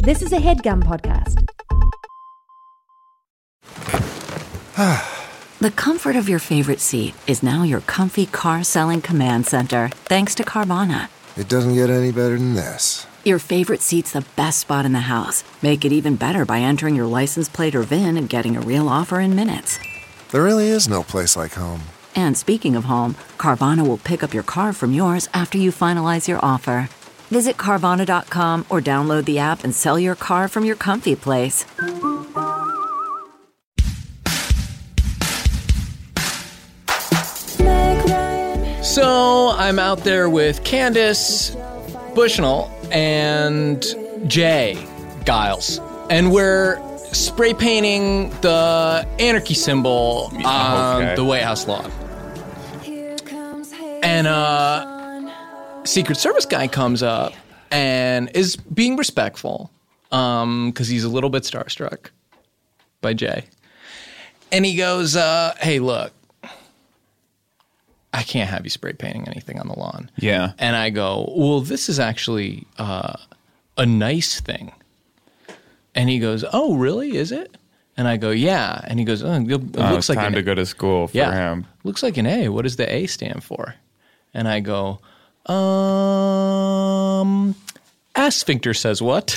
This is a HeadGum podcast. The comfort of your favorite seat is now your comfy car selling command center, thanks to Carvana. It doesn't get any better than this. Your favorite seat's the best spot in the house. Make it even better by entering your license plate or VIN and getting a real offer in minutes. There really is no place like home. And speaking of home, Carvana will pick up your car from yours after you finalize your offer. Visit Carvana.com or download the app and sell your car from your comfy place. So I'm out there with Candace Bushnell and Jay Giles, and we're spray painting the anarchy symbol on the White House lawn. And Secret Service guy comes up and is being respectful because he's a little bit starstruck by Jay. And he goes, hey, look, I can't have you spray painting anything on the lawn. Yeah. And I go, well, this is actually a nice thing. And he goes, oh, really? Is it? And I go, yeah. And he goes, oh, it looks like time to go to school for him. Looks like an A. What does the A stand for? And I go, Asphincter says what?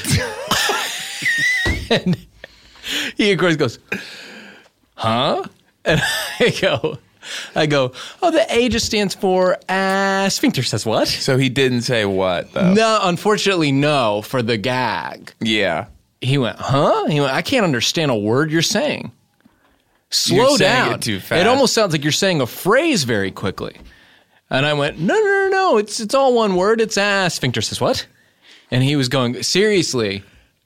And he, of course, goes, huh? And I go, oh, the A just stands for Asphincter says what? So he didn't say what, though? No, unfortunately, no, for the gag. Yeah. He went, huh? He went, I can't understand a word you're saying. Slow You're saying down. it too fast. It almost sounds like you're saying a phrase very quickly. And I went, no, it's all one word. It's Asphincter says what? And he was going, seriously,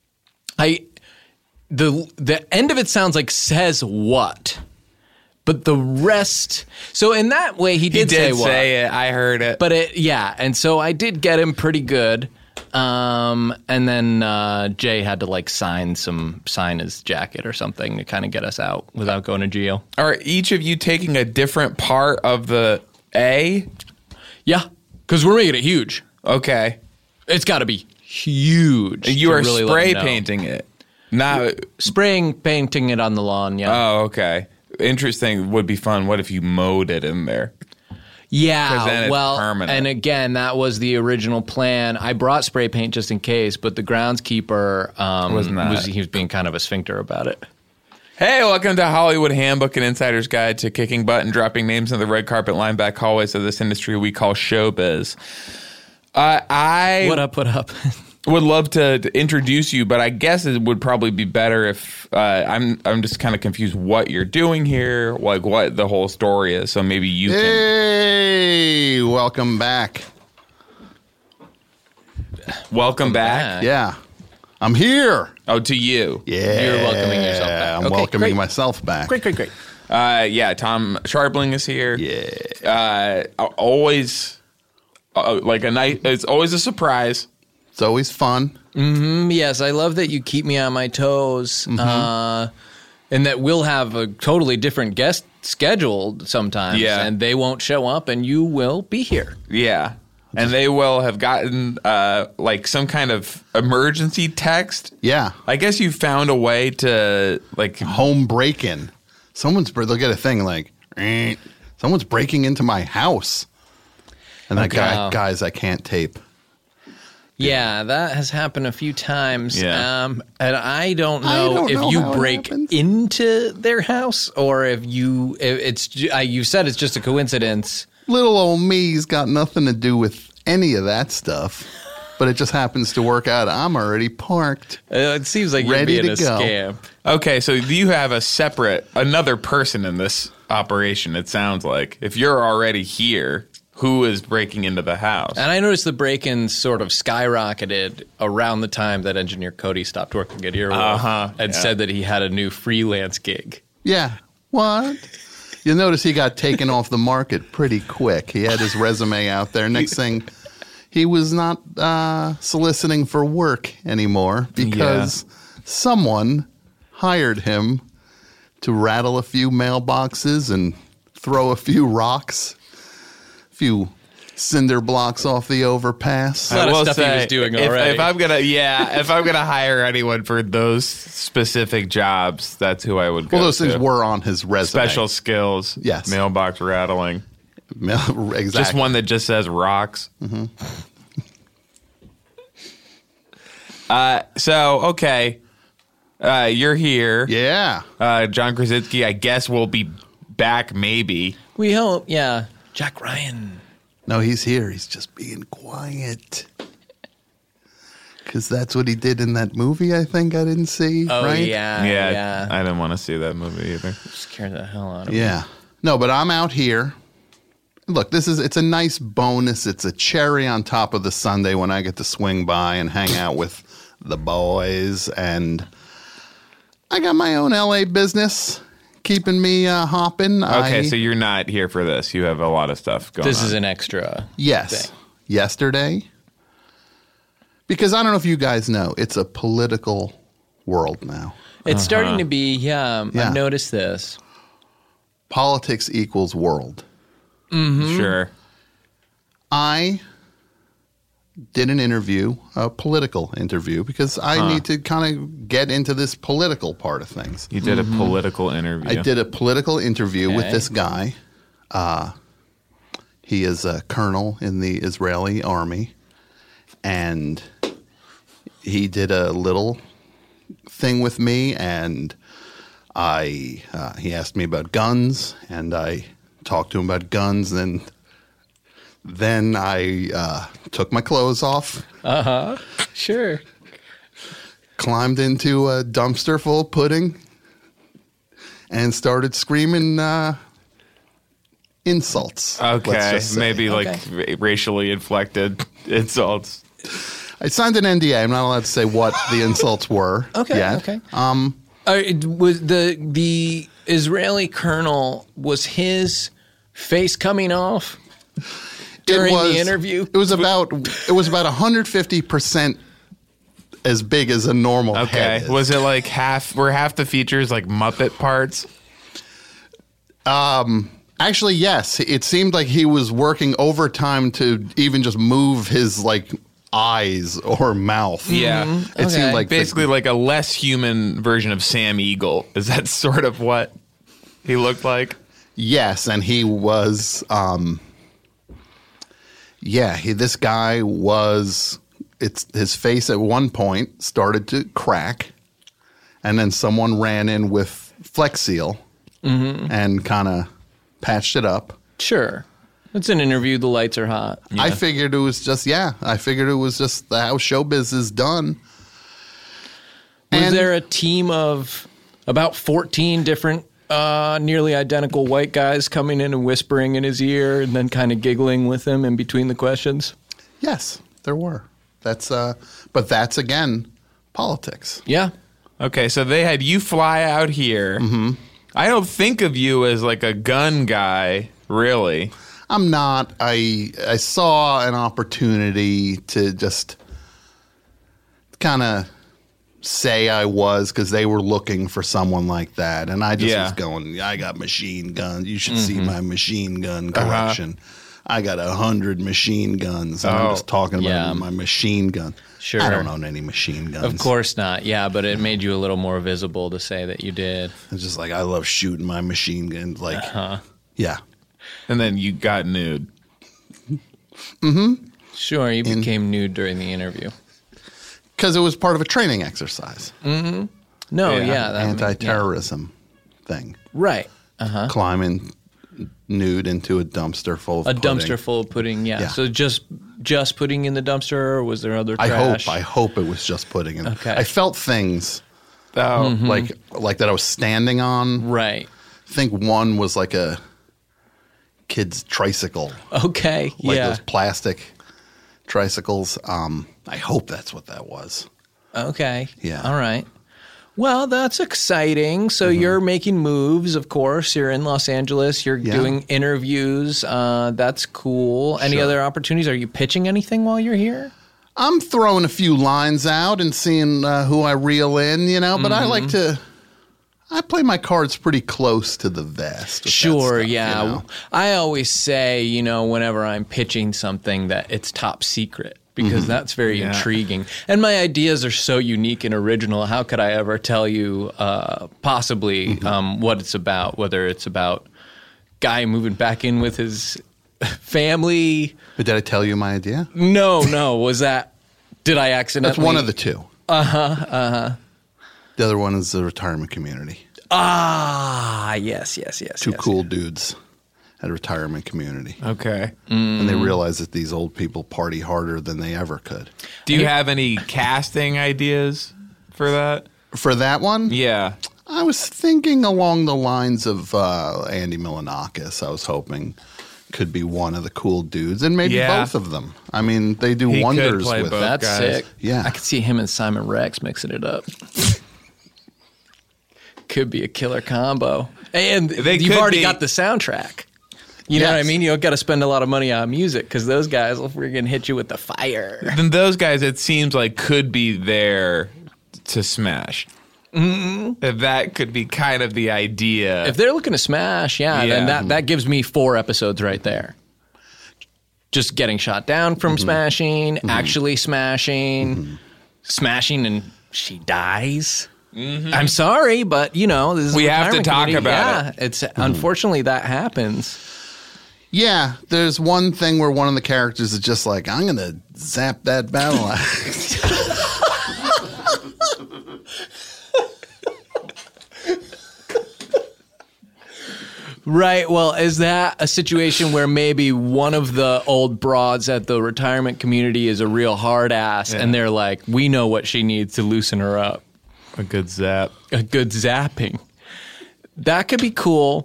the end of it sounds like says what? But the rest, so in that way, he did say what. Say it. I heard it. But and so I did get him pretty good. And then Jay had to sign his jacket or something to kind of get us out without going to jail. Are each of you taking a different part of the A? Yeah, because we're making it huge. Okay. It's got to be huge. You are really spray painting it. Not painting it on the lawn, yeah. Oh, okay. Interesting. Would be fun. What if you mowed it in there? Yeah, then it's well, permanent. And again, that was the original plan. I brought spray paint just in case, but the groundskeeper he was being kind of a sphincter about it. Hey, welcome to Hollywood Handbook, an insider's guide to kicking butt and dropping names in the red carpet line back hallways of this industry we call showbiz. What up? Would love to introduce you, but I guess it would probably be better if I'm just kind of confused what you're doing here, like what the whole story is. So maybe you can. Hey, welcome back. Welcome back. Yeah, I'm here. Oh, to you. Yeah, You're welcoming yourself back. I'm Okay, welcoming great. myself back. Great. Yeah, Tom Sharpling is here. Yeah, always it's always a surprise. it's always fun. Yes, I love that you keep me on my toes, and that we'll have a totally different guest scheduled sometimes, and they won't show up, and you will be here. Yeah. And they will have gotten some kind of emergency text. Yeah, I guess you found a way to home break-in. They'll get a thing like, someone's breaking into my house, and that guys, I can't tape. Yeah, that has happened a few times. Yeah. And I don't know if you break into their house or if you said it's just a coincidence. Little old me's got nothing to do with any of that stuff, but it just happens to work out. I'm already parked. It seems like ready you're being to a go. scam. Okay, so you have another person in this operation, it sounds like. If you're already here, who is breaking into the house? And I noticed the break-ins sort of skyrocketed around the time that engineer Cody stopped working at Earwolf and said that he had a new freelance gig. Yeah. What? You'll notice he got taken off the market pretty quick. He had his resume out there. Next thing, he was not soliciting for work anymore because someone hired him to rattle a few mailboxes and throw a few rocks, a few cinder blocks off the overpass. A lot of will stuff he was doing already. If I'm gonna hire anyone for those specific jobs, that's who I would go Well, those to. things were on his resume. Special skills. Yes. Mailbox rattling. Exactly. Just one that just says rocks. So, okay. You're here. Yeah. John Krasinski, I guess, will be back maybe. We hope, yeah. Jack Ryan. No, he's here. He's just being quiet. Because that's what he did in that movie, I think I didn't see. Oh, right? yeah. I didn't want to see that movie either. Scared the hell out of me. Yeah. No, but I'm out here. Look, it's a nice bonus. It's a cherry on top of the Sunday when I get to swing by and hang out with the boys. And I got my own LA business keeping me hopping. Okay, so you're not here for this. You have a lot of stuff going on. This is an extra. Yes. thing. Yesterday. Because I don't know if you guys know, it's a political world now. It's starting to be, Yeah. I've noticed this. Politics equals world. Sure. I did an interview, a political interview, because I need to kind of get into this political part of things. You did a political interview. I did a political interview with Okay. this guy. He is a colonel in the Israeli army, and he did a little thing with me, and he asked me about guns, and I talked to him about guns, and then I took my clothes off, Sure. climbed into a dumpster full of pudding, and started screaming insults. let's Okay, just say. maybe like racially inflected insults. I signed an NDA. I'm not allowed to say what the insults were. Okay, yet. okay. Was the Israeli colonel, was his face coming off during the interview? It was about 150% as big as a normal Okay, head is. was it like were half the features like Muppet parts? Actually, yes. It seemed like he was working overtime to even just move his like eyes or mouth. Yeah. It seemed Okay. like Basically like a less human version of Sam Eagle. Is that sort of what he looked like? yes, and he was. This guy was. His face at one point started to crack, and then someone ran in with Flex Seal and kind of patched it up. Sure. It's an interview. The lights are hot. I figured it was just how showbiz is done. Was there a team of about 14 different nearly identical white guys coming in and whispering in his ear and then kind of giggling with him in between the questions? Yes, there were. But that's again politics. Yeah. Okay, so they had you fly out here. Mm-hmm. I don't think of you as like a gun guy, really. I'm not. I saw an opportunity to just kind of say I was, because they were looking for someone like that, and I just was going, I got machine guns. You should see my machine gun collection. I got 100 machine guns. And I'm just talking about my machine gun. Sure. I don't own any machine guns. Of course not. Yeah, but it made you a little more visible to say that you did. It's just like, I love shooting my machine gun. Like, yeah. And then you got nude. Sure, you became nude during the interview. Because it was part of a training exercise. No, Yeah. Anti-terrorism thing. Right. Climbing nude into a dumpster full of A pudding. dumpster full of pudding, yeah. Yeah. So just putting in the dumpster, or was there other trash? I hope it was just pudding in. Okay. I felt things Oh, like that I was standing on. Right. I think one was like a kid's tricycle, Okay. like yeah. those plastic tricycles. I hope that's what that was. Okay. Yeah. All right. Well, that's exciting. So you're making moves, of course. You're in Los Angeles. You're doing interviews. That's cool. Any Sure. other opportunities? Are you pitching anything while you're here? I'm throwing a few lines out and seeing who I reel in, but I like I play my cards pretty close to the vest. with that Sure, stuff, yeah. you know? I always say, whenever I'm pitching something that it's top secret because that's very intriguing. And my ideas are so unique and original. How could I ever tell you possibly what it's about, whether it's about guy moving back in with his family? But did I tell you my idea? No. Did I accidentally? That's one of the two. The other one is the retirement community. Ah, yes. Two cool dudes at a retirement community. Okay. And they realize that these old people party harder than they ever could. Do you have any casting ideas for that? For that one? Yeah. I was thinking along the lines of Andy Milonakis. I was hoping could be one of the cool dudes, and maybe both of them. I mean, they do He wonders could play with both. That's guys. sick. Yeah. I could see him and Simon Rex mixing it up. Could be a killer combo. And They you've could already be- got the soundtrack. You know what I Yes. mean? You don't got to spend a lot of money on music because those guys will friggin' hit you with the fire. Then those guys, it seems like, could be there to smash. That could be kind of the idea. If they're looking to smash, then that gives me 4 episodes right there. Just getting shot down from smashing, actually smashing, smashing and she dies. I'm sorry, but this is We a have to retirement talk community. about it. It's unfortunately that happens. Yeah, there's one thing where one of the characters is just like, I'm going to zap that battle axe. Right. Well, is that a situation where maybe one of the old broads at the retirement community is a real hard ass and they're like, we know what she needs to loosen her up? a good zap. A good zapping. That could be cool.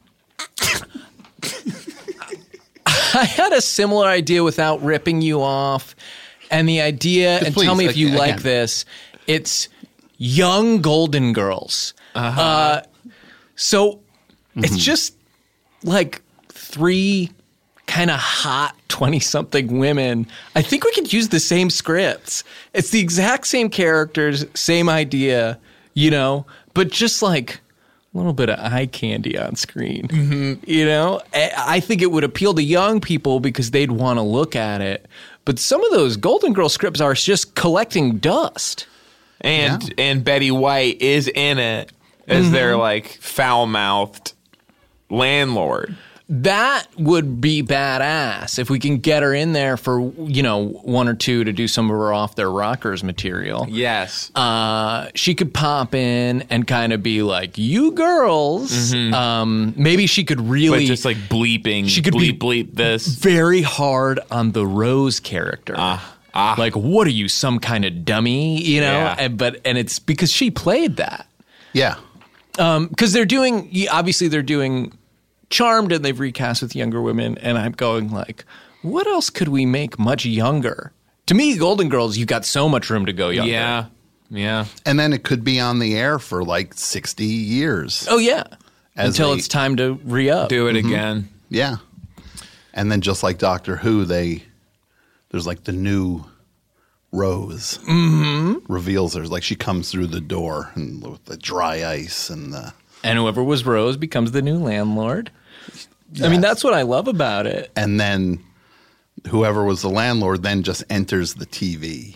I had a similar idea without ripping you off. And the idea, and please, tell me if you again. like this, it's young Golden Girls. So it's just like 3 kind of hot 20-something women. I think we could use the same scripts. It's the exact same characters, same idea, but just like a little bit of eye candy on screen. I think it would appeal to young people because they'd want to look at it. But some of those Golden Girl scripts are just collecting dust. And Betty White is in it as their like foul-mouthed landlord. That would be badass if we can get her in there for, 1 or 2 to do some of her off their rockers material. Yes. She could pop in and kind of be like, you girls. Maybe she could really But just like bleeping. She could be bleep this. very hard on the Rose character. Like, what are you, some kind of dummy? Yeah. And it's because she played that. Yeah. Because they're doing Charmed and they've recast with younger women, and I'm going like, what else could we make much younger? To me, Golden Girls, you've got so much room to go younger. Yeah. And then it could be on the air for like 60 years. Oh, yeah. As Until they- it's time to re-up. Do it again. Yeah. And then just like Doctor Who, there's like the new Rose reveals her. Like she comes through the door and with the dry ice and the... And whoever was Rose becomes the new landlord. I mean, that's what I love about it. And then whoever was the landlord then just enters the TV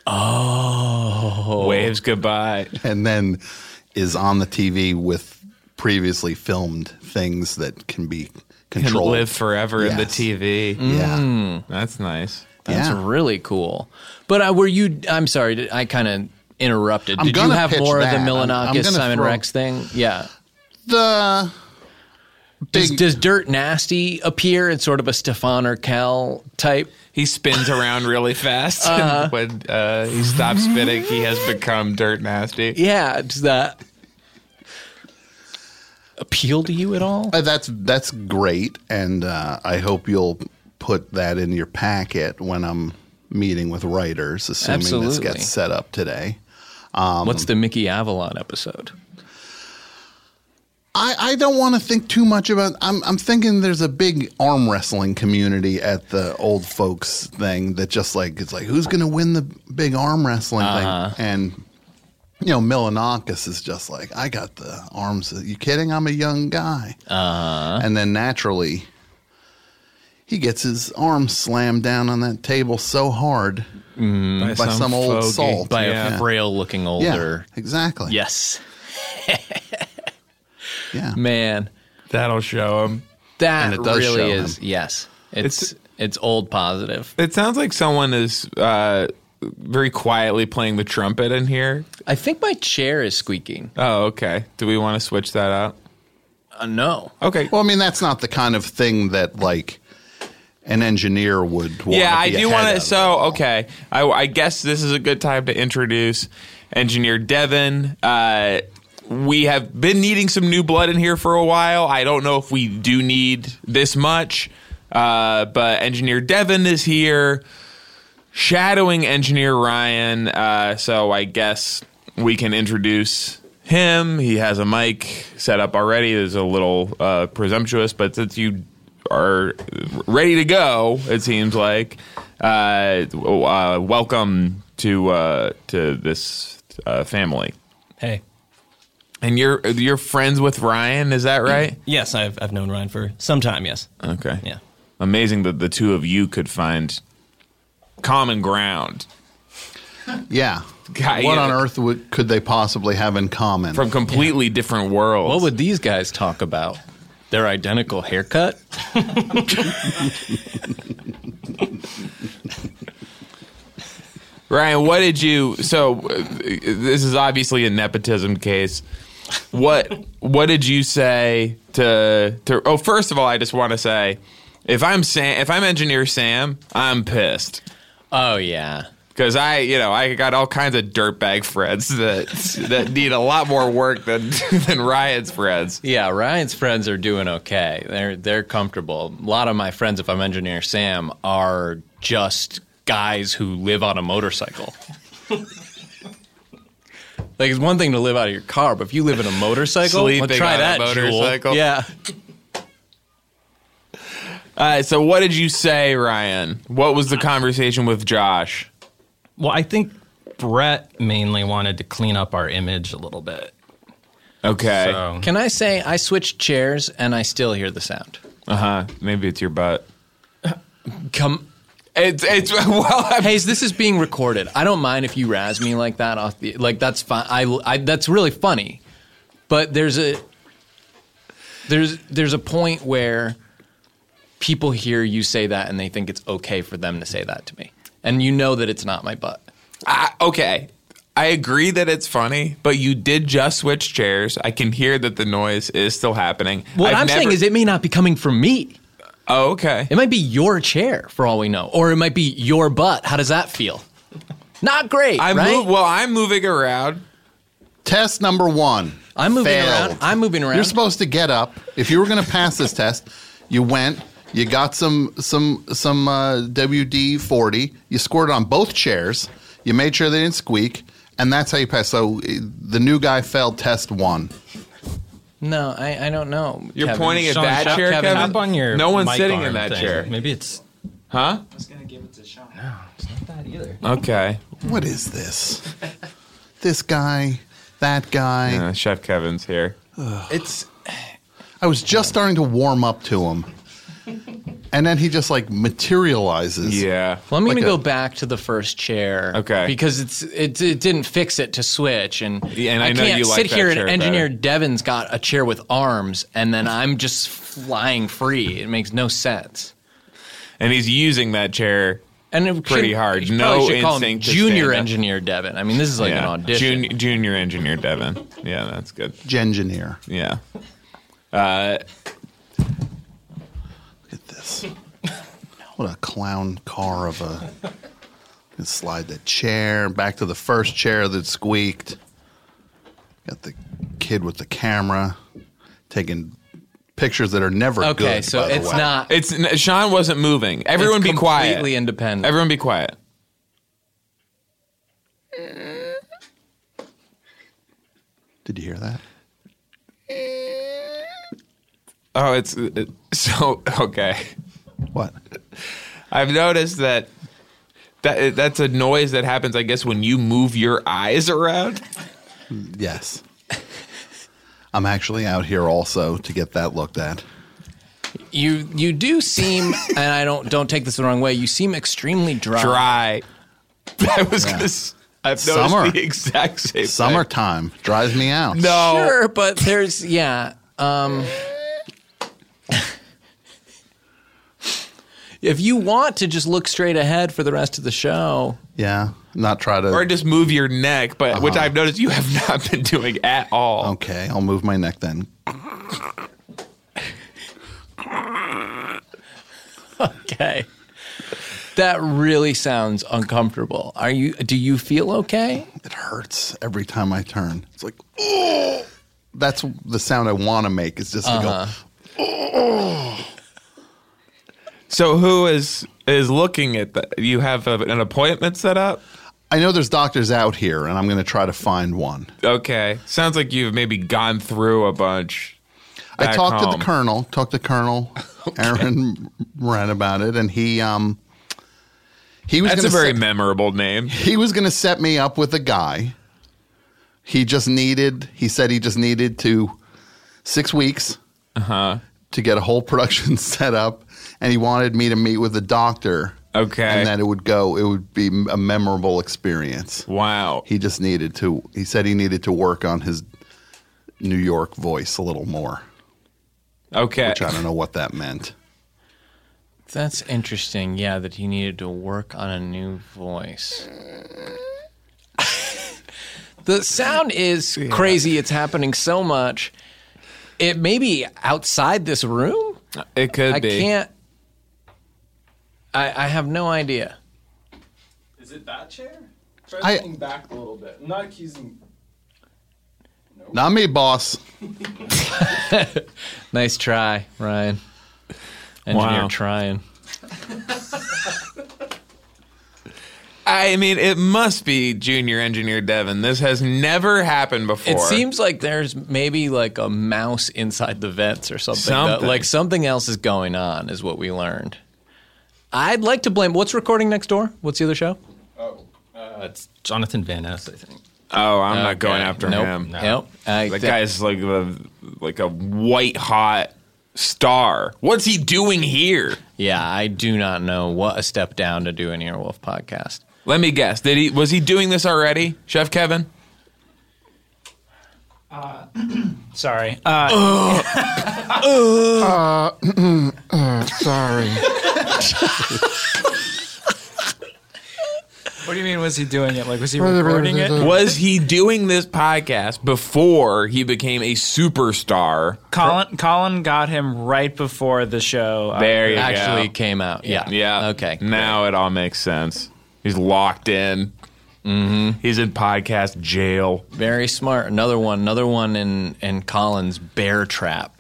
Waves goodbye. and then is on the TV with previously filmed things that can be Can controlled. live forever in the Yes. TV. Yeah. That's nice. That's Yeah. really cool. But I'm sorry, I kind of interrupted. I'm Did you gonna have pitch more of the that. I'm Milonakis gonna Simon throw- Rex thing? Yeah. The big... Does Dirt Nasty appear in sort of a Stefan Urkel type? He spins around really fast. And when he stops spinning, he has become Dirt Nasty. Yeah. Does that appeal to you at all? That's great, and I hope you'll put that in your packet when I'm meeting with writers, assuming this Absolutely. gets set up today. What's the Mickey Avalon episode? I don't want to think too much about. I'm thinking there's a big arm wrestling community at the old folks thing that just like it's like who's going to win the big arm wrestling thing, and Milanakis is just like, I got the arms. Are you kidding? I'm a young guy. And then naturally, he gets his arm slammed down on that table so hard by some old fogey. salt. By a frail-looking older. Yeah, exactly. Yes. Yeah. Man, That'll show him. that And it does really show is. him. Yes. It's old positive. It sounds like someone is very quietly playing the trumpet in here. I think my chair is squeaking. Oh, okay. Do we want to switch that out? No. Okay. Well, I mean, that's not the kind of thing that, like, an engineer would want Yeah, to I be do ahead want to. of. So, okay. I guess this is a good time to introduce Engineer Devin. We have been needing some new blood in here for a while. I don't know if we do need this much, but Engineer Devin is here, shadowing Engineer Ryan. So I guess we can introduce him. He has a mic set up already. It's a little presumptuous, but since you are ready to go, it seems like, welcome to this family. Hey. And you're friends with Ryan, is that right? Yes, I've known Ryan for some time, yes. Okay. Yeah. Amazing that the two of you could find common ground Yeah. God, What yeah. on earth could they possibly have in common? from completely different worlds. What would these guys talk about? Their identical haircut? Ryan, what did you? So this is obviously a nepotism case. What did you say to? Oh, first of all, I just want to say, if I'm Engineer Sam, I'm pissed Oh, yeah. because I got all kinds of dirtbag friends that need a lot more work than Ryan's friends. Yeah, Ryan's friends are doing okay. They're comfortable. A lot of my friends, if I'm Engineer Sam, are just guys who live on a motorcycle. Like, it's one thing to live out of your car, but if you live in a motorcycle, Sleeping well, try on a that, motorcycle. Jewel. Yeah. So what did you say, Ryan? What was the conversation with Josh? Well, I think Brett mainly wanted to clean up our image a little bit. Okay. So, Can I say I switched chairs and I still hear the sound? Maybe it's your butt. Come. It's well. Hey, this is being recorded. I don't mind if you razz me like that. That's fine. I that's really funny. But there's a point where people hear you say that and they think it's okay for them to say that to me, and you know that it's not my butt. Okay. I agree that it's funny, but you did just switch chairs. I can hear that the noise is still happening. What I'm saying is, it may not be coming from me. Oh, okay. It might be your chair, for all we know, or it might be your butt. How does that feel? Not great, right? I'm moving around. Test number 1. I'm moving failed. around. I'm moving around. You're supposed to get up. If you were going to pass this test, you went, you got some WD-40, you scored on both chairs, you made sure they didn't squeak, and that's how you pass. So the new guy failed test 1. No, I don't know. You're Kevin. pointing at Sean, that tap- chair, tap Kevin? on your No one's mic sitting in arm that thing. chair. Maybe it's Huh? it's not that either. Okay. What is this? This guy, that guy. Chef Kevin's here. It's I was just starting to warm up to him. And then he just like materializes. Yeah. well. I'm going to Like go a- back to the first chair, Okay. Because it didn't fix it to switch, and Yeah, and I know can't you like sit that here chair and Engineer better. Devin's got a chair with arms, and then I'm just flying free. It makes no sense. And he's using that chair. And it Pretty should- hard. you No probably should call him instinct to Junior stand up. Engineer Devin. I mean, this is like an audition. Junior Engineer Devin. Yeah, that's good. Gengineer. Yeah. Look at this. What a clown car of a. Slide the chair back to the first chair that squeaked. Got the kid with the camera taking pictures that are never good. Okay, so by the it's way. not. Sean wasn't moving. Everyone it's be quiet. completely independent. Everyone be quiet. Did you hear that? Oh, it's so okay. What? I've noticed that's a noise that happens, I guess, when you move your eyes around. Yes. I'm actually out here also to get that looked at. You do seem, and I don't take this the wrong way. You seem extremely dry. I was gonna. I've noticed Summer. the exact same thing. Summertime drives me out. No. Sure, but there's if you want to just look straight ahead for the rest of the show, Yeah. Not try to. Or just move your neck, but which I've noticed you have not been doing at all. Okay, I'll move my neck then. okay. That really sounds uncomfortable. Do you feel okay? It hurts every time I turn. It's like, oh! That's the sound I want to make. It's just to go, oh! So who is looking at that? You have an appointment set up? I know there's doctors out here, and I'm going to try to find one. Okay. Sounds like you've maybe gone through a bunch. I talked home. to the Colonel, Aaron ran about it, and he was That's gonna a very memorable name. he was going to set me up with a guy. He said he just needed 6 weeks to get a whole production set up, and he wanted me to meet with a doctor. Okay. And that it would be a memorable experience. Wow. He said he needed to work on his New York voice a little more, Okay. which I don't know what that meant. That's interesting. Yeah, that he needed to work on a new voice. The sound is crazy. It's happening so much. It may be outside this room. It could be. I can't. I have no idea. Is it that chair? Try I- leaning back a little bit. I'm not accusing. Not me, boss. Nice try, Ryan. Engineer Wow. trying. I mean, it must be Junior Engineer Devin. This has never happened before. It seems like there's maybe like a mouse inside the vents or something. Something. Like something else is going on, is what we learned. I'd like to blame. What's recording next door? What's the other show? It's Jonathan Van Ness, I think. Oh, I'm not going Okay. after Nope. him. Nope. That guy's like a white hot star. What's he doing here? Yeah, I do not know what a step down to do an Earwolf podcast. Let me guess. Was he doing this already, Chef Kevin? Sorry. Sorry. What do you mean, was he doing it? Like, was he recording it? Was he doing this podcast before he became a superstar? Colin got him right before the show. There you Actually go. came out. Yeah. Yeah. Okay. Now it all makes sense. He's locked in. Mm-hmm. He's in podcast jail. Very smart. Another one in Colin's bear trap.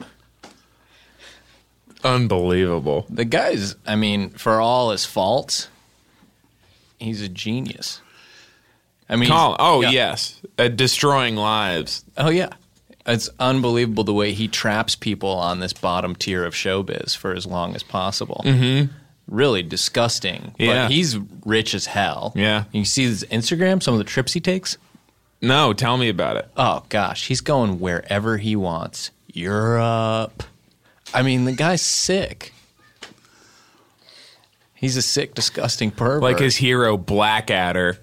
Unbelievable. The guy's, I mean, for all his faults, he's a genius. I mean, Colin. Oh, yeah. yes. Destroying lives. Oh, yeah. It's unbelievable the way he traps people on this bottom tier of showbiz for as long as possible. Mm-hmm. Really disgusting. Yeah. But he's rich as hell. Yeah. You see his Instagram, some of the trips he takes? No, tell me about it. Oh, gosh. He's going wherever he wants. Europe. I mean, the guy's sick. He's a sick, disgusting pervert. Like his hero, Blackadder.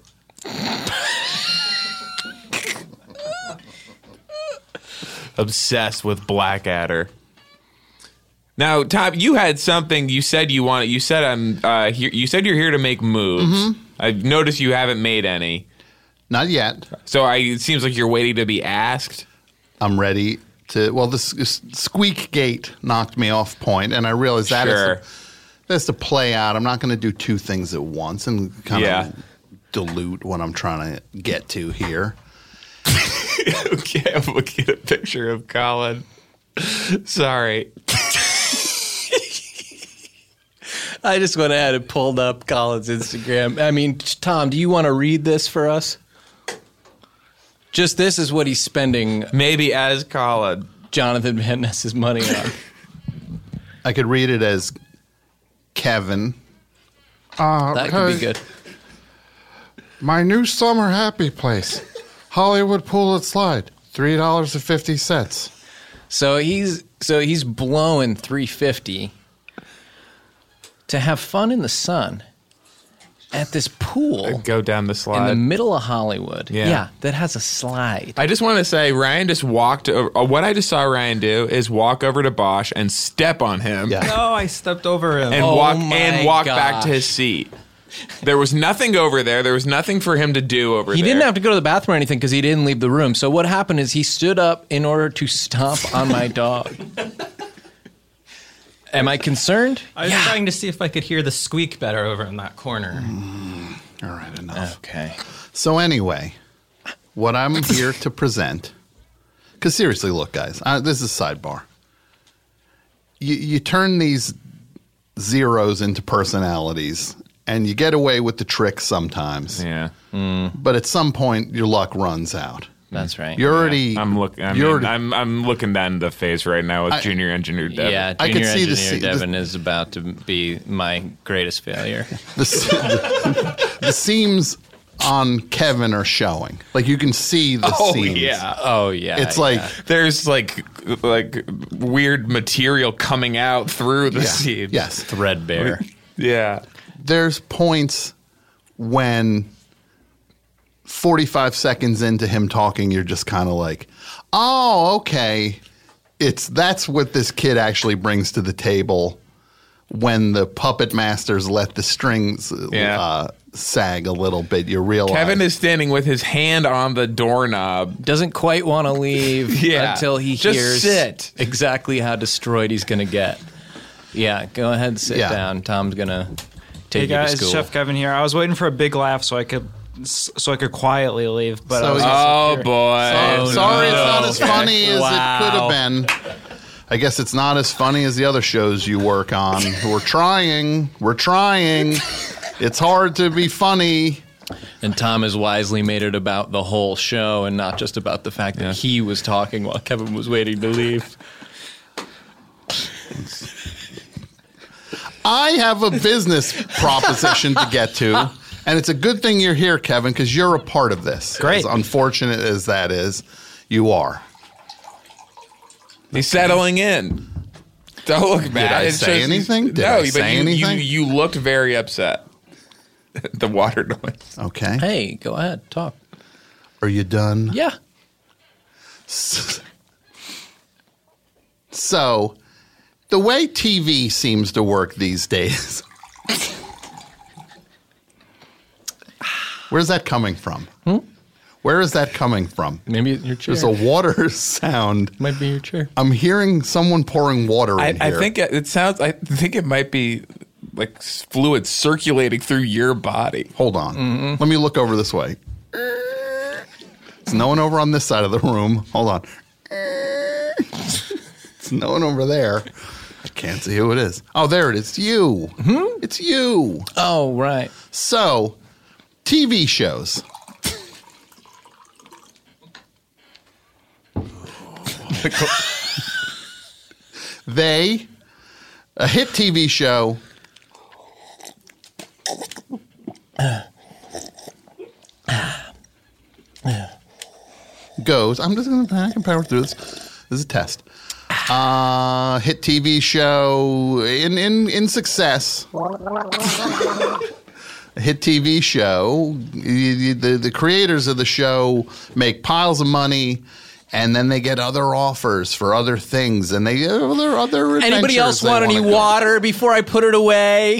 Obsessed with Blackadder. Now, Tom, you had something you said you wanted. You said you said you're here to make moves. Mm-hmm. I've noticed you haven't made any. Not yet. So it seems like you're waiting to be asked. I'm ready to. Well, this squeak gate knocked me off point, and I realized that Sure. that's to play out. I'm not going to do two things at once and kind Yeah. of dilute what I'm trying to get to here. Okay, I'm looking at a picture of Colin. Sorry. I just went ahead and pulled up Colin's Instagram. I mean, Tom, do you want to read this for us? Just this is what he's spending Maybe as Colin. Jonathan Van Ness's money on. I could read it as Kevin. That could be good. My new summer happy place. Hollywood Pool and Slide, $3.50. So he's blowing $3.50 to have fun in the sun at this pool Go down the in slide. the middle of Hollywood. Yeah. That has a slide. I just want to say, Ryan just walked over. What I just saw Ryan do is walk over to Bosch and step on him Yeah. No, I stepped over him. and Oh walk my back to gosh. his seat. There was nothing over there. There was nothing for him to do over He there. didn't have to go to the bathroom or anything because he didn't leave the room. So what happened is he stood up in order to stomp on my dog. Am I concerned? I was trying to see if I could hear the squeak better over in that corner. All right, enough. Okay. So anyway, what I'm here to present, because seriously, look, guys, this is a sidebar. You turn these zeros into personalities, and you get away with the tricks sometimes. Yeah. But at some point, your luck runs out. That's right. You're already. I'm looking down the face right now with Junior Engineer Devin. Yeah, I Junior could see the Engineer se- Devin is about to be my greatest failure. The seams on Kevin are showing. Like you can see the seams. Yeah. Oh, yeah. It's like There's like weird material coming out through the seams. yes. threadbare. Yeah. There's points when 45 seconds into him talking, you're just kind of like, oh, okay. That's what this kid actually brings to the table when the puppet masters let the strings sag a little bit. You realize Kevin is standing with his hand on the doorknob. Doesn't quite want to leave Yeah. until he Just hears sit. exactly how destroyed he's going to get. Yeah, go ahead and sit Yeah. down. Tom's going to take Hey you to guys, school. Chef Kevin here. I was waiting for a big laugh so I could quietly leave, but So I was he's- Oh boy. sorry it's not as funny as Wow. it could have been. I guess it's not as funny as the other shows you work on. We're trying. It's hard to be funny. And Tom has wisely made it about the whole show and not just about the fact that he was talking while Kevin was waiting to leave. I have a business proposition to get to, and it's a good thing you're here, Kevin, because you're a part of this. Great. As unfortunate as that is, you are. He's settling in. Don't look bad. I It's say just- anything? Did no, I but say anything? You looked very upset. The water noise. Okay. Hey, go ahead, talk. Are you done? Yeah. So, the way TV seems to work these days, where's that coming from? Where is that coming from? Maybe your chair. There's a water sound. Might be your chair. I'm hearing someone pouring water in I here. think it sounds. I think it might be like fluid circulating through your body. Hold on. Let me look over this way. There's no one over on this side of the room. Hold on. There's no one over there. I can't see who it is. Oh, there it is. It's you. It's you. Oh, right. So, TV shows. A hit TV show goes, I can power through this. This is a test. Hit TV show in success. A hit TV show. The creators of the show make piles of money, and then they get other offers for other things, and they other Anybody adventures else they want any wanna go. water before I put it away?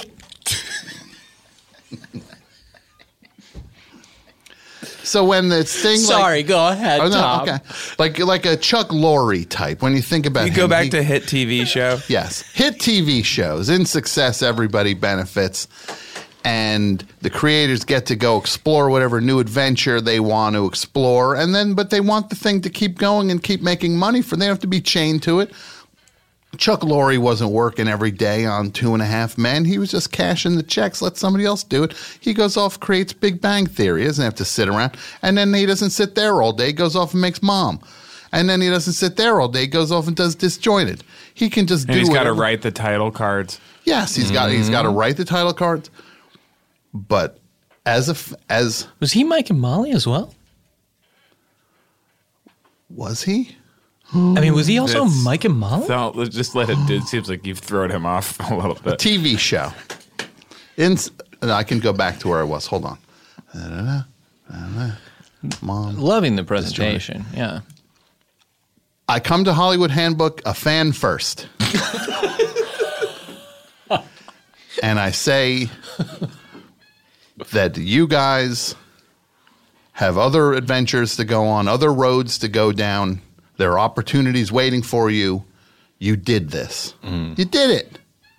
So when this thing, Sorry, go ahead, oh, no, Tom. okay, like a Chuck Lorre type. When you think about You him, go back to hit TV show. yes, hit TV shows in success. Everybody benefits, and the creators get to go explore whatever new adventure they want to explore, but they want the thing to keep going and keep making money. They don't have to be chained to it. Chuck Lorre wasn't working every day on 2.5 Men. He was just cashing the checks, let somebody else do it. He goes off, creates Big Bang Theory. He doesn't have to sit around. And then he doesn't sit there all day. He goes off and makes Mom. And then he doesn't sit there all day. He goes off and does Disjointed. He can just And do he's got to whatever. write the title cards. Yes, he's got to write the title cards. But as Was he Mike and Molly as well? Was he? I mean, was he also That's- Mike and Molly? So let's just let it. It seems like you've thrown him off a little bit. TV show. I can go back to where I was. Hold on. Mom. Loving the presentation. Yeah. I come to Hollywood Handbook a fan first. And I say that you guys have other adventures to go on, other roads to go down. There are opportunities waiting for you. You did this. You did it.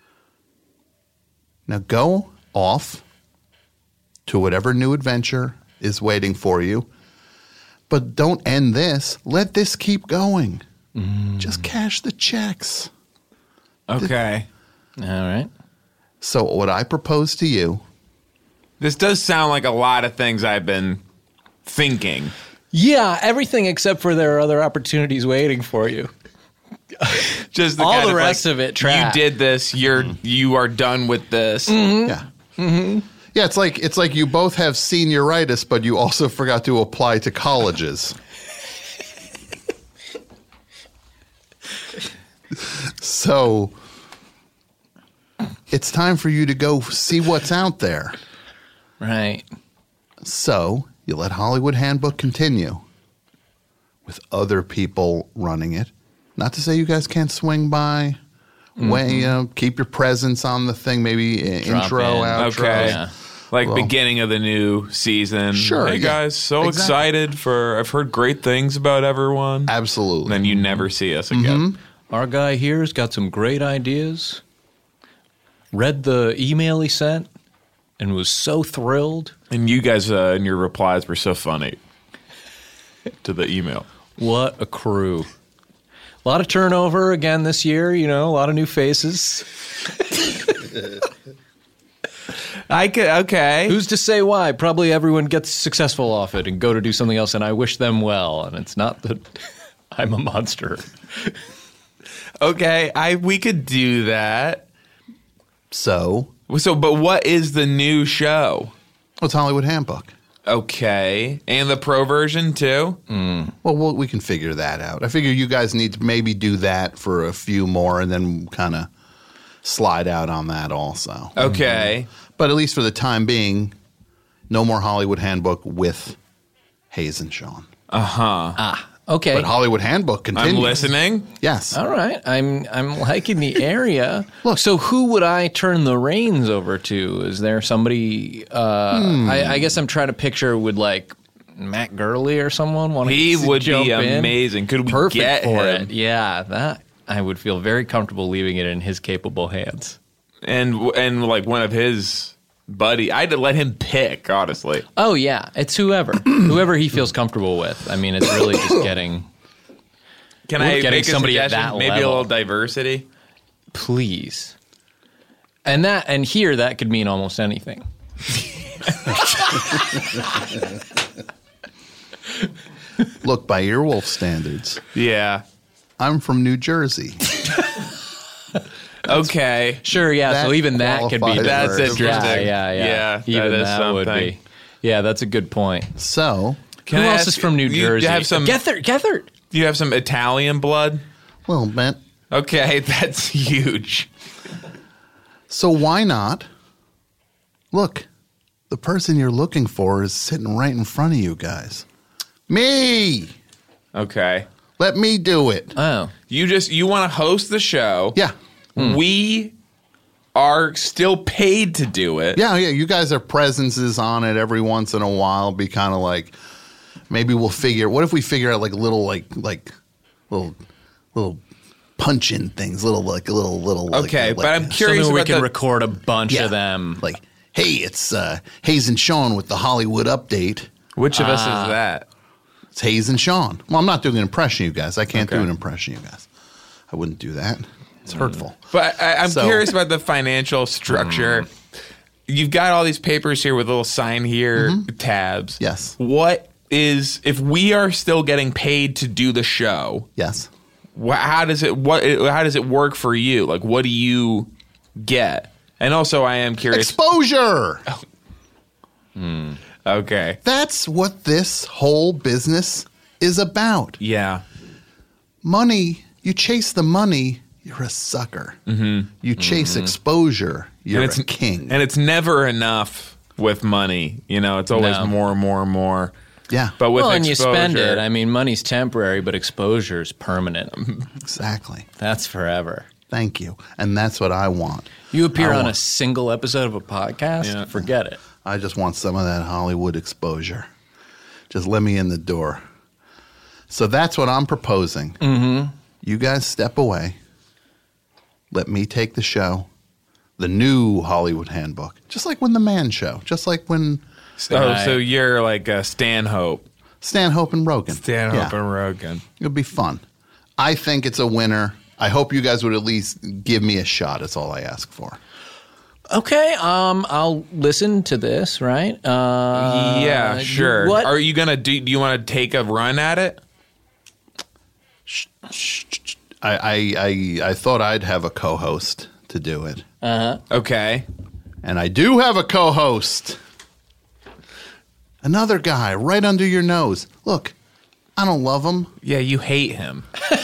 Now go off to whatever new adventure is waiting for you. But don't end this. Let this keep going. Just cash the checks. Okay. All right. So what I propose to you, This does sound like a lot of things I've been thinking. Yeah, everything except for there are other opportunities waiting for you. Just All kind the of rest like, of it trash. You did this. You are done with this. yeah. Yeah, it's like you both have senioritis, but you also forgot to apply to colleges. So it's time for you to go see what's out there. Right. So you let Hollywood Handbook continue with other people running it. Not to say you guys can't swing by. Keep your presence on the thing, maybe Drop intro, in. outro. Okay. Yeah. Like Well- beginning of the new season. Sure, Hey yeah. guys, so Exactly. excited for. I've heard great things about everyone. Absolutely. And then you never see us again. Our guy here's got some great ideas. Read the email he sent and was so thrilled. And you guys in your replies were so funny to the email. What a crew. A lot of turnover again this year, a lot of new faces. Okay. Who's to say why? Probably everyone gets successful off it and go to do something else, and I wish them well. And it's not that I'm a monster. Okay, we could do that. So But what is the new show? it's Hollywood Handbook. Okay, and the pro version too. Well, we can figure that out. I figure you guys need to maybe do that for a few more and then kind of slide out on that also. Okay, But at least for the time being, no more Hollywood Handbook with Hayes and Sean. Okay. But Hollywood Handbook continues. I'm listening. Yes. All right. I'm liking the area. Look, so who would I turn the reins over to? Is there somebody? I guess I'm trying to picture would like Matt Gurley or someone want to. He would jump be in? amazing. Could we Perfect get for him? it. Yeah, that I would feel very comfortable leaving it in his capable hands. And like one of his buddy, I'd let him pick. Honestly, Oh yeah, it's whoever he feels comfortable with. I mean, it's really just getting. can We're I getting make a somebody at suggestion? that Maybe a level. little diversity. Please. And here that could mean almost anything. Look, by Earwolf standards, Yeah. I'm from New Jersey. Okay. Sure, yeah. That so even that could be qualifies diverse. That's interesting. Yeah. Yeah, Even that is that would something. be. Yeah, that's a good point. So, Can Who I else ask- is from New you Jersey? have some- Gethert. Do you have some Italian blood? a little bit. Okay, that's huge. So why not? Look, the person you're looking for is sitting right in front of you guys. Me! Okay. Let me do it. Oh. You want to host the show. Yeah. We are still paid to do it. Yeah. You guys are presences on it every once in a while. Be kind of like, maybe we'll figure. What if we figure out like little punch-in things, little. Okay, but I'm curious Something where we about can the record a bunch Yeah. of them. like, hey, it's Hayes and Sean with the Hollywood update. which of us is that? It's Hayes and Sean. Well, I'm not doing an impression of you guys. I can't do Okay. an impression of you guys. I wouldn't do that. It's hurtful. But I'm So- curious about the financial structure. You've got all these papers here with little sign here tabs. Yes. What is if we are still getting paid to do the show? Yes. How does it work for you? Like, what do you get? And also, I am curious. Exposure. Okay. That's what this whole business is about. Yeah. Money, you chase the money, you're a sucker. Mm-hmm. You chase exposure, you're a king. And it's never enough with money. You know, it's always more and more and more. Yeah. But with and you spend exposure- it. I mean, money's temporary, but exposure's permanent. Exactly. That's forever. Thank you. And that's what I want. You appear I on a want- single episode of a podcast? Yeah. Forget it. I just want some of that Hollywood exposure. Just let me in the door. So that's what I'm proposing. Mm-hmm. You guys step away. Let me take the show. The new Hollywood Handbook. Just like when The Man Show. Just like when So you're like Stanhope. Stanhope and Rogan. Stanhope Yeah. and Rogan. It'll be fun. I think it's a winner. I hope you guys would at least give me a shot. That's all I ask for. Okay, I'll listen to this, right? Yeah, sure. What? Are you gonna do you want to take a run at it? I thought I'd have a co-host to do it. Okay. And I do have a co-host. Another guy right under your nose. Look, I don't love him. Yeah, you hate him.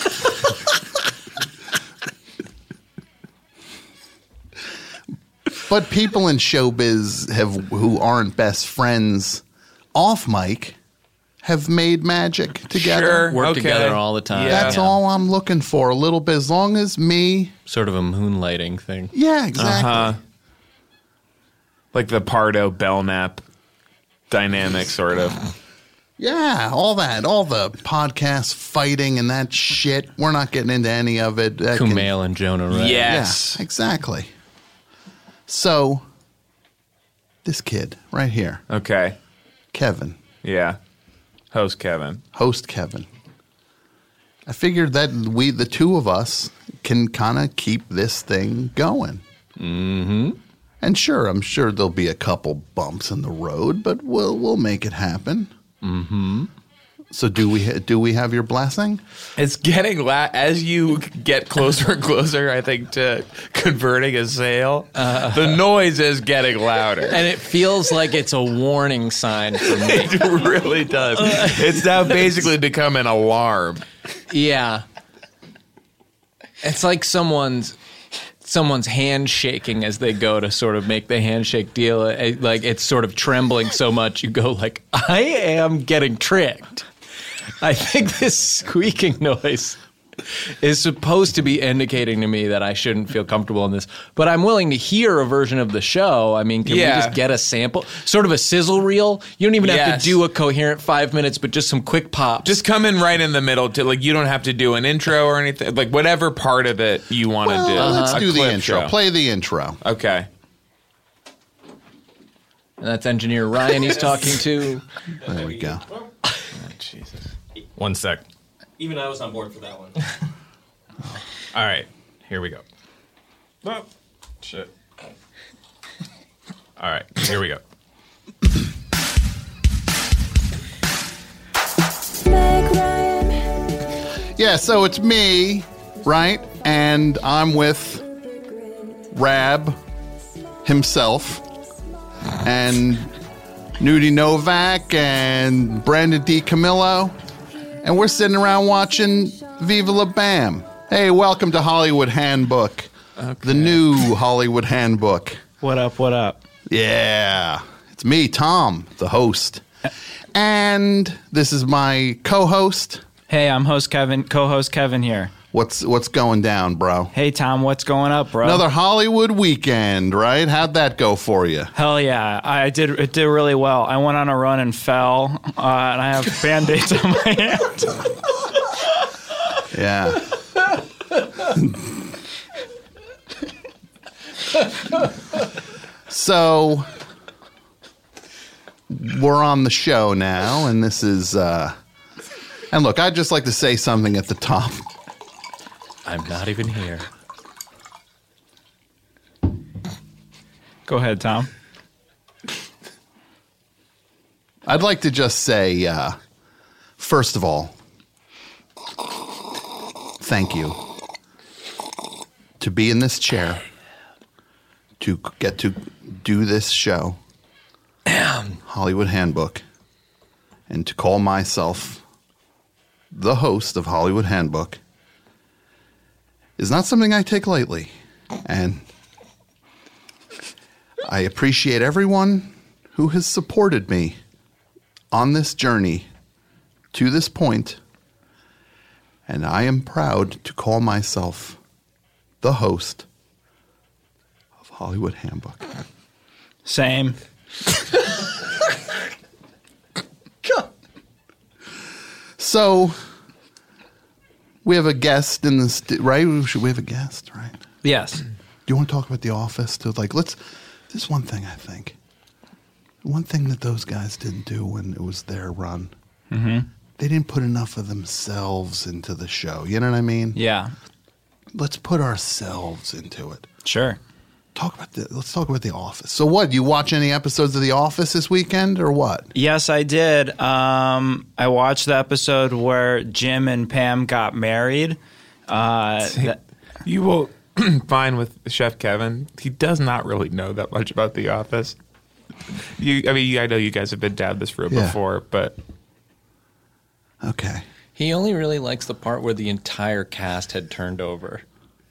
But people in showbiz who aren't best friends off mic have made magic together. Sure. Work Okay. together all the time. Yeah. That's all I'm looking for. A little bit, as long as me. Sort of a moonlighting thing. Yeah, exactly. Uh-huh. Like the Pardo Belknap dynamic, sort of. Yeah, all the podcast fighting and that shit. We're not getting into any of it. That can- Kumail and Jonah Ray. Yes. Yeah, exactly. So, this kid right here, Okay. Kevin, Yeah. Host Kevin. host Kevin. I figured that the two of us, can kind of keep this thing going. Mm-hmm. And sure, I'm sure there'll be a couple bumps in the road, but we'll make it happen. Mm-hmm. So do we have your blessing? It's getting as you get closer and closer, I think, to converting a sale. The noise is getting louder. And it feels like it's a warning sign for me. It really does. It's now basically become an alarm. Yeah. It's like someone's hand shaking as they go to sort of make the handshake deal. Like it's sort of trembling so much you go like, I am getting tricked. I think this squeaking noise is supposed to be indicating to me that I shouldn't feel comfortable in this. But I'm willing to hear a version of the show. I mean, can we just get a sample? Sort of a sizzle reel? You don't even have to do a coherent 5 minutes, but just some quick pops. Just come in right in the middle to like you don't have to do an intro or anything. Like whatever part of it you want to do. Let's A do the clip intro. show. Play the intro. Okay. And that's engineer Ryan he's talking to. There we go. Jesus. 1 sec. Even I was on board for that one. All right, here we go. Oh, shit. All right, here we go. Yeah, so it's me, right? And I'm with Rab himself and Nudie Novak and Brandon D. Camillo. And we're sitting around watching Viva La Bam. Hey, welcome to Hollywood Handbook. The new Hollywood Handbook. What up? What up? Yeah. It's me, Tom, the host. And this is my co-host. Hey, I'm host Kevin, co-host Kevin here. What's going down, bro? Hey, Tom, what's going up, bro? Another Hollywood weekend, right? How'd that go for you? Hell yeah, it did really well. I went on a run and fell, and I have Band-Aids on my hand. Yeah. So we're on the show now, and this is and look, I'd just like to say something at the top. I'm not even here. Go ahead, Tom. I'd like to just say, first of all, thank you to be in this chair, to get to do this show, Hollywood Handbook, and to call myself the host of Hollywood Handbook, is not something I take lightly. And I appreciate everyone who has supported me on this journey to this point. And I am proud to call myself the host of Hollywood Handbook. Same. So, we have a guest in this, right? We have a guest, right? Yes. Do you want to talk about The Office too? Like, this one thing I think. One thing that those guys didn't do when it was their run. Mm-hmm. They didn't put enough of themselves into the show. You know what I mean? Yeah. Let's put ourselves into it. Sure. Let's talk about The Office. So what, you watch any episodes of The Office this weekend or what? Yes, I did. I watched the episode where Jim and Pam got married. You will find with Chef Kevin, he does not really know that much about The Office. I know you guys have been down this road before, but... Okay. He only really likes the part where the entire cast had turned over.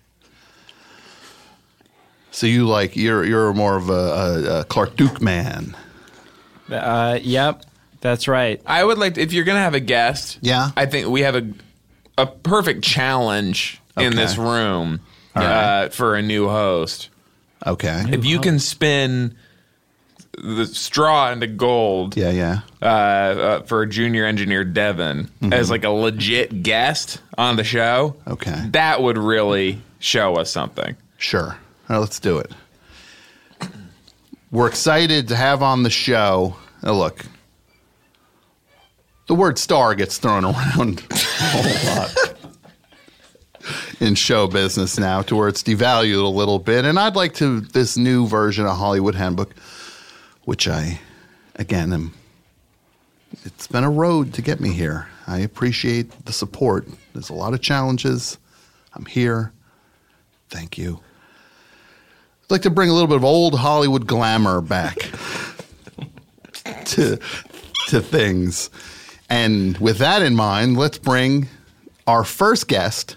So you're more of a Clark Duke man. Yep, that's right. I would like to, if you're going to have a guest, I think we have a perfect challenge in this room for a new host. Okay. If you can spin the straw into gold for junior engineer Devin as like a legit guest on the show, that would really show us something. Sure. All right, let's do it. We're excited to have on the show. Now look, the word star gets thrown around a whole lot in show business now, to where it's devalued a little bit. And I'd like to, this new version of Hollywood Handbook, which it's been a road to get me here. I appreciate the support. There's a lot of challenges. I'm here. Thank you. I'd like to bring a little bit of old Hollywood glamour back to things. And with that in mind, let's bring our first guest,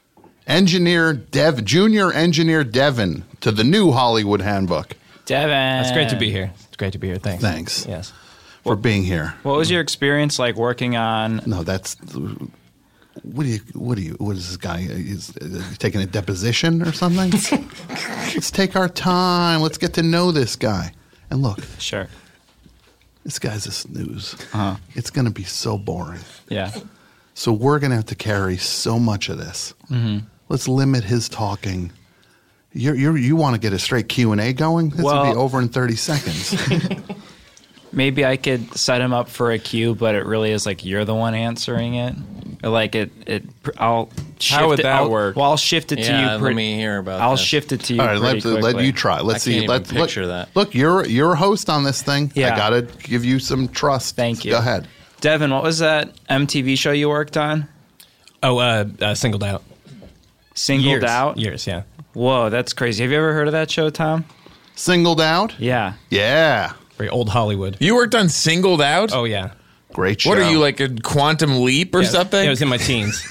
Junior Engineer Devin, to the new Hollywood Handbook. Devin. It's great to be here. It's great to be here. Thanks. Thanks. Yes. For being here. What was your experience like working on... No, that's... What is this guy? Is taking a deposition or something? Let's take our time. Let's get to know this guy. And look. Sure. This guy's a snooze. It's going to be so boring. Yeah. So we're going to have to carry so much of this. Mm-hmm. Let's limit his talking. You want to get a straight Q&A going? This will be over in 30 seconds. Maybe I could set him up for a Q, but it really is like you're the one answering it. Like I'll shift How would that work? Well, I'll shift it to you. Let me hear about I'll this. shift it to you. All right, let you try. Let's see. Let's picture that. Look, you're a host on this thing. Yeah. I got to give you some trust. Thank you. Go ahead. Devin, what was that MTV show you worked on? Oh, Singled Out. Singled Out? Years, yeah. Whoa, that's crazy. Have you ever heard of that show, Tom? Singled Out? Yeah. Yeah. Very old Hollywood. You worked on Singled Out? Oh, yeah. Great show. What are you, like a Quantum Leap or something? Yeah, it was in my teens.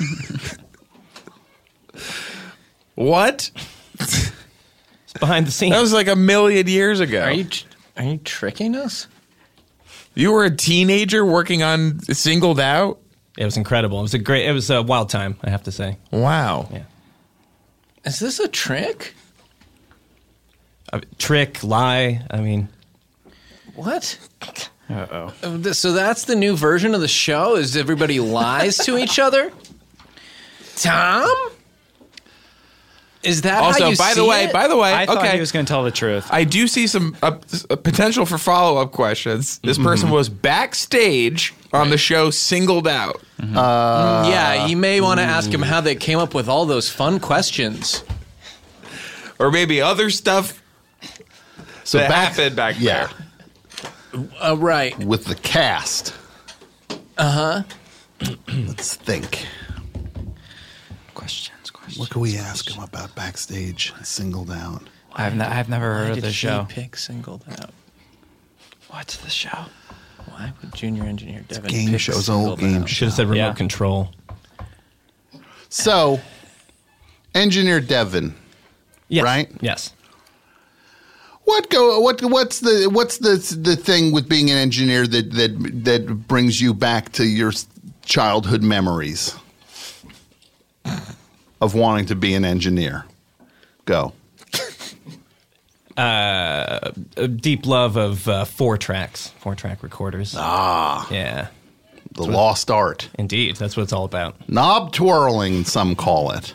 What? It's behind the scenes. That was like a million years ago. Are you tricking us? You were a teenager working on Singled Out? It was incredible. It was a wild time, I have to say. Wow. Yeah. Is this a trick? Trick, lie, I mean. What? Uh-oh. So that's the new version of the show? Is everybody lies to each other? Tom? Is that Also, how you by see the way, it? I thought okay. he was going to tell the truth. I do see some potential for follow-up questions. This person was backstage on the show Singled Out. Yeah, you may want to ask him how they came up with all those fun questions. Or maybe other stuff that happened back there. Right. With the cast. Uh-huh. Let's think. Questions. What can we ask him about backstage Singled Out? I've never heard of the show. Pick Singled Out. What's the show? Why would Junior Engineer Devin Game pick shows, Singled old game Out? Should have said remote Yeah. control. So, Engineer Devin, Yes. right? Yes. What's the thing with being an engineer that brings you back to your childhood memories of wanting to be an engineer? Go. A deep love of 4-track recorders. Ah, Yeah. the lost art. Indeed. That's what it's all about. Knob twirling, some call it.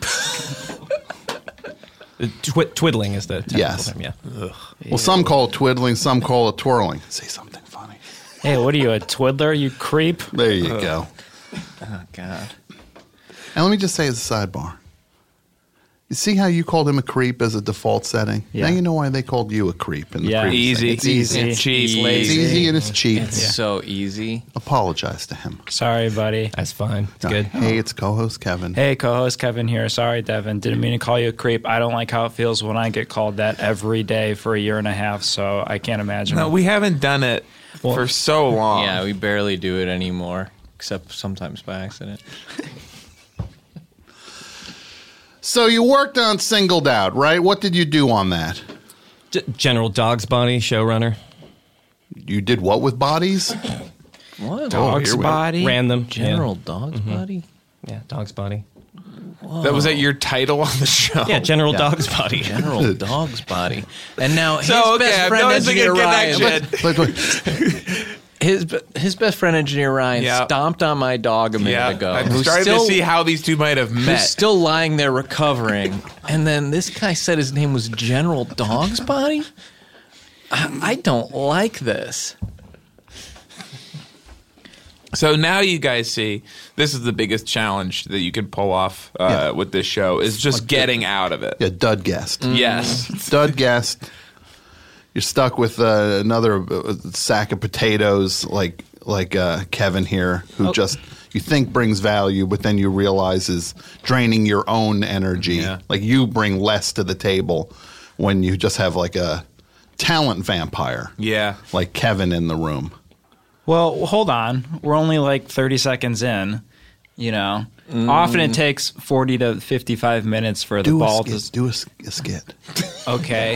Twiddling is the technical Yes. term, yeah. Well, some call it twiddling, some call it twirling. Say something funny. Hey, what are you, a twiddler, you creep? There you go. Oh, God. And let me just say as a sidebar. You see how you called him a creep as a default setting? Yeah. Now you know why they called you a creep in the Yeah. previous Easy. thing. It's easy. Easy. It's cheap. It's It's lazy. easy and it's cheap. It's so easy. Apologize to him. Sorry, buddy. That's fine. It's good. Hey, it's co-host Kevin. Hey, co-host Kevin here. Sorry, Devin. Didn't mean to call you a creep. I don't like how it feels when I get called that every day for a year and a half, so I can't imagine. No, we haven't done it for so long. Yeah, we barely do it anymore, except sometimes by accident. So you worked on Singled Out, right? What did you do on that? General Dog's Body, showrunner. You did what with bodies? What? Dog's here we- body. Random. General Dog's Body? Yeah, Dog's Body. That was that your title on the show? Yeah, General Dog's Body. General Dog's Body. And now his So, okay, best I'm friend, noticing a Engineer Ryan, connection. his best friend, Engineer Ryan, Yeah. stomped on my dog a minute Yeah, ago. I'm who's starting still- to see how these two might have Who's met. still lying there recovering. And then this guy said his name was General Dog's Body? I don't like this. So now you guys see this is the biggest challenge that you could pull off with this show is just getting out of it. Yeah, dud guest. Yes. Dud guest. You're stuck with another sack of potatoes like Kevin here, who just you think brings value, but then you realize is draining your own energy. Yeah. Like you bring less to the table when you just have like a talent vampire. Yeah. Like Kevin in the room. Well, hold on. We're only like 30 seconds in. You know, often it takes 40 to 55 minutes for the ball to. Do a skit. Okay.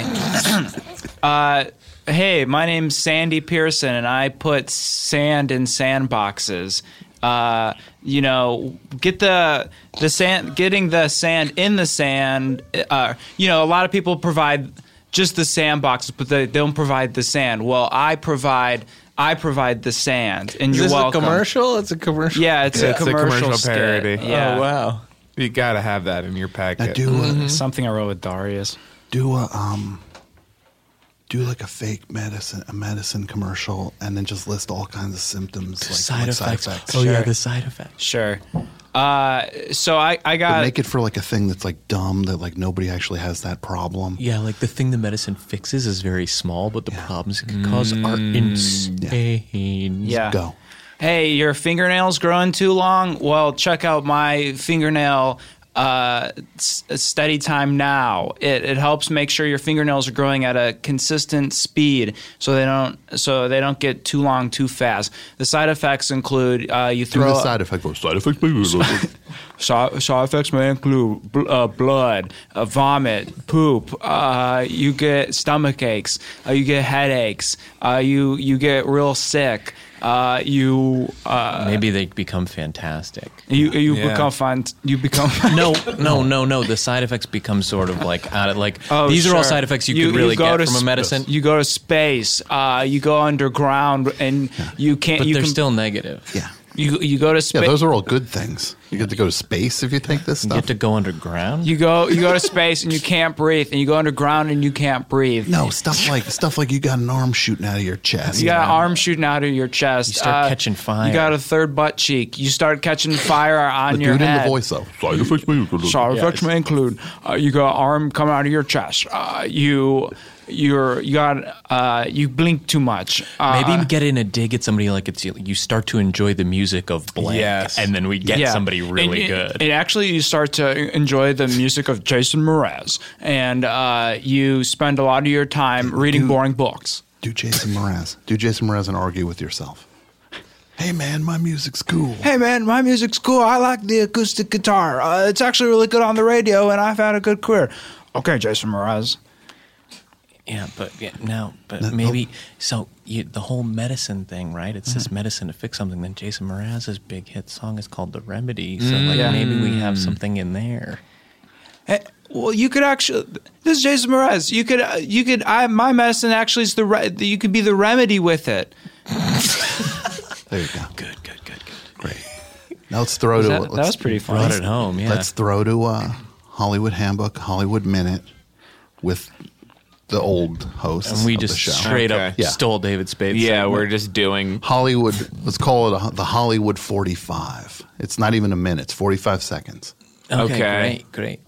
Hey, my name's Sandy Pearson, and I put sand in sandboxes. You know, get the sand, getting the sand in the sand. You know, a lot of people provide just the sandboxes, but they don't provide the sand. Well, I provide the sand, and Is you're this welcome. a commercial? It's a commercial. Yeah, it's a It's a commercial commercial skit. parody. Yeah. Oh, wow. You got to have that in your packet. Now do Something I wrote with Darius. do like a fake medicine commercial, and then just list all kinds of symptoms, like Side effects. Oh, yeah, the side effects. Sure. So I But got make it for like a thing that's like dumb, that like nobody actually has that problem. Yeah, like the thing the medicine fixes is very small, but the problems it can cause are insane. yeah. Go. Hey, your fingernails growing too long? Well, check out my fingernail steady time now. It helps make sure your fingernails are growing at a consistent speed, so they don't get too long too fast. The side effects include you Do throw the side effect. Side effect. Side effects may include blood, vomit, poop. You get stomach aches. You get headaches. You get real sick. Maybe they become fantastic. You Yeah. become fun. You become No. The side effects become sort of like out of like Oh, these are all sure. side effects you could really go get to from a medicine, You go to space. You go underground, and you can't. but you they're can, still negative. Yeah. You go to Yeah, space. those are all good things. You get to go to space if you take this You stuff. get to go underground. You go to space and you can't breathe, and you go underground and you can't breathe. No, stuff like you got an arm shooting out of your chest. You got an arm shooting out of your chest. You start catching fire. You got a third butt cheek. You start catching fire on The your dude in head. the voice though. Side effects may include. Side effects may include you got arm coming out of your chest. You blink too much. Maybe get in a dig at somebody like you start to enjoy the music of blank, Yes. and then we get somebody really good. And actually, you start to enjoy the music of Jason Mraz, and you spend a lot of your time reading boring books. Do Jason Mraz. Do Jason Mraz and argue with yourself. Hey, man, my music's cool. Hey, man, my music's cool. I like the acoustic guitar. It's actually really good on the radio, and I've had a good career. Okay, Jason Mraz. Yeah, but maybe so. The whole medicine thing, right? It says medicine to fix something. Then Jason Mraz's big hit song is called "The Remedy." So maybe we have something in there. Hey, well, you could actually. This is Jason Mraz. You could. My medicine actually is you could be the remedy with it. There you go. Good. Great. Now let's throw That was pretty fun. Brought it home. Yeah. Let's throw to Hollywood Handbook, Hollywood Minute, with the old hosts. And we of just the show. straight up Yeah. stole David Spade's. Yeah, segment. we're just doing. Hollywood. Let's call it the Hollywood 45. It's not even a minute. It's 45 seconds. Okay. Great.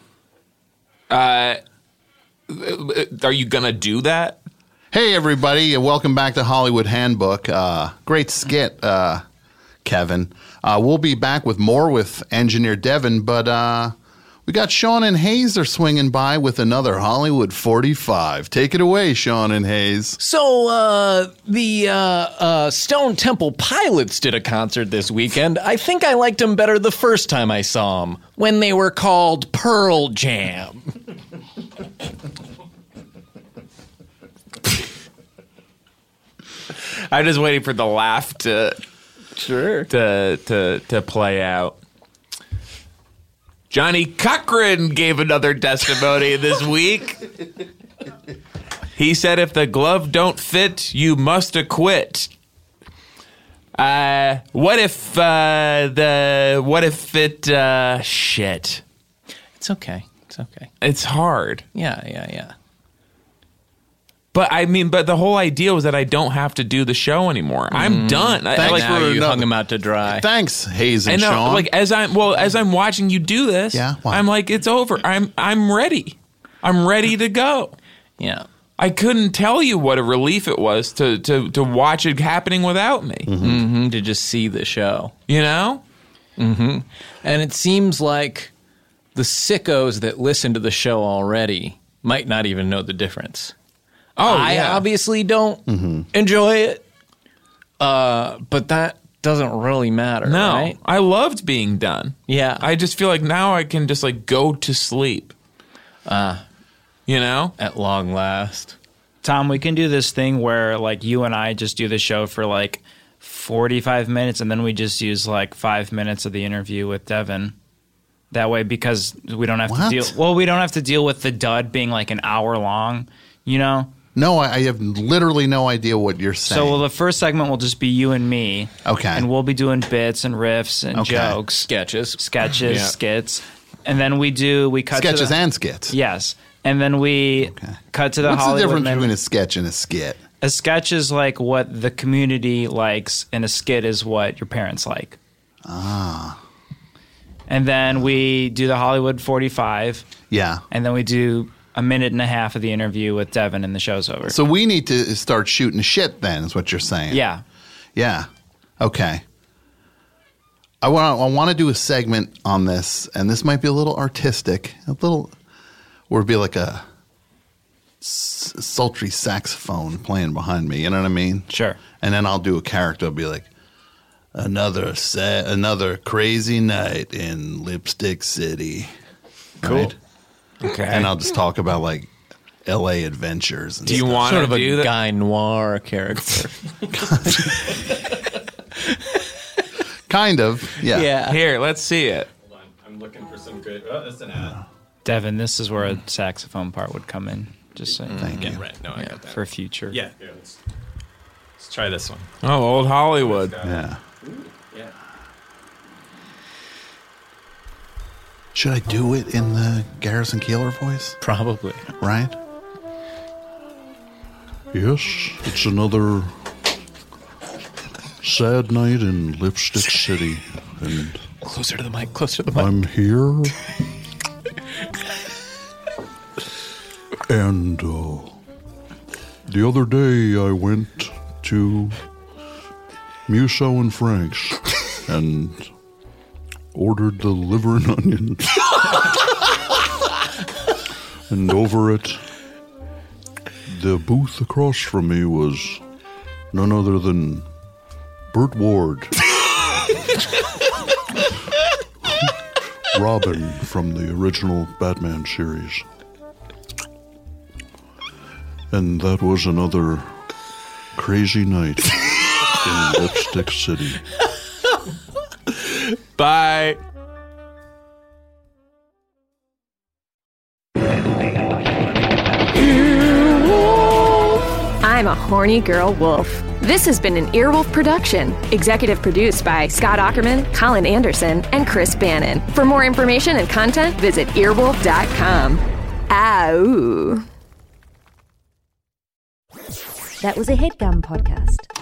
Are you gonna do that? Hey, everybody, and welcome back to Hollywood Handbook. Great skit, Kevin. We'll be back with more with Engineer Devin, but we got Sean and Hayes are swinging by with another Hollywood 45. Take it away, Sean and Hayes. So, the Stone Temple Pilots did a concert this weekend. I think I liked them better the first time I saw them, when they were called Pearl Jam. I'm just waiting for the laugh to play out. Johnny Cochran gave another testimony this week. He said, "If the glove don't fit, you must acquit." What if it? Shit. It's okay. It's hard. Yeah. But I mean, the whole idea was that I don't have to do the show anymore. I'm done. Thanks Now for you another- hung them out to dry. Thanks, Hayes I and know, Sean. like as I'm watching you do this, Yeah, what? I'm like, it's over. I'm ready. I'm ready to go. Yeah. I couldn't tell you what a relief it was to watch it happening without me. Mm-hmm, to just see the show. You know? And it seems like the sickos that listen to the show already might not even know the difference. Oh, I yeah. obviously don't enjoy it, but that doesn't really matter, No, right? I loved being done. Yeah. I just feel like now I can just like go to sleep. You know? At long last. Tom, we can do this thing where like you and I just do the show for like 45 minutes and then we just use like 5 minutes of the interview with Devin. That way, because we don't have What? to deal. Well, we don't have to deal with the dud being like an hour long, you know? No, I have literally no idea what you're saying. So the first segment will just be you and me. Okay. And we'll be doing bits and riffs and Okay. jokes. Sketches. Sketches, skits. And then we cut sketches to the, and skits. Yes. And then we cut to the What's Hollywood the difference Minute. between a sketch and a skit? A sketch is like what the community likes, and a skit is what your parents like. And then we do the Hollywood 45, Yeah. and then we do a minute and a half of the interview with Devin, and the show's over. So we need to start shooting shit then, is what you're saying. Yeah. Yeah. Okay. I want to do a segment on this, and this might be a little artistic, or be like a sultry saxophone playing behind me. You know what I mean? Sure. And then I'll do a character. I'll be like, another crazy night in Lipstick City. Cool. Right? Okay. And I'll just talk about like L.A. adventures. And Do you stuff. want Sort to of do a that? Guy Noir character. Kind of? Yeah. Here, let's see it. Hold on. I'm looking for some good. Oh, that's an ad. Devin, this is where a saxophone part would come in. Just so Thank you. Right. No, I got that. for future. Yeah. Here, let's try this one. Oh, old Hollywood. Yeah. Yeah. Should I do it in the Garrison Keillor voice? Probably. Right? Yes, it's another sad night in Lipstick City, and Closer to the mic, closer to the mic. I'm here. And the other day I went to Musso and Frank's and ordered the liver and onions. And over at the booth across from me was none other than Burt Ward. Robin from the original Batman series. And that was another crazy night in Lipstick City. Bye. I'm a horny girl wolf. This has been an Earwolf production, executive produced by Scott Ackerman, Colin Anderson, and Chris Bannon. For more information and content, visit earwolf.com. Ow. That was a HeadGum podcast.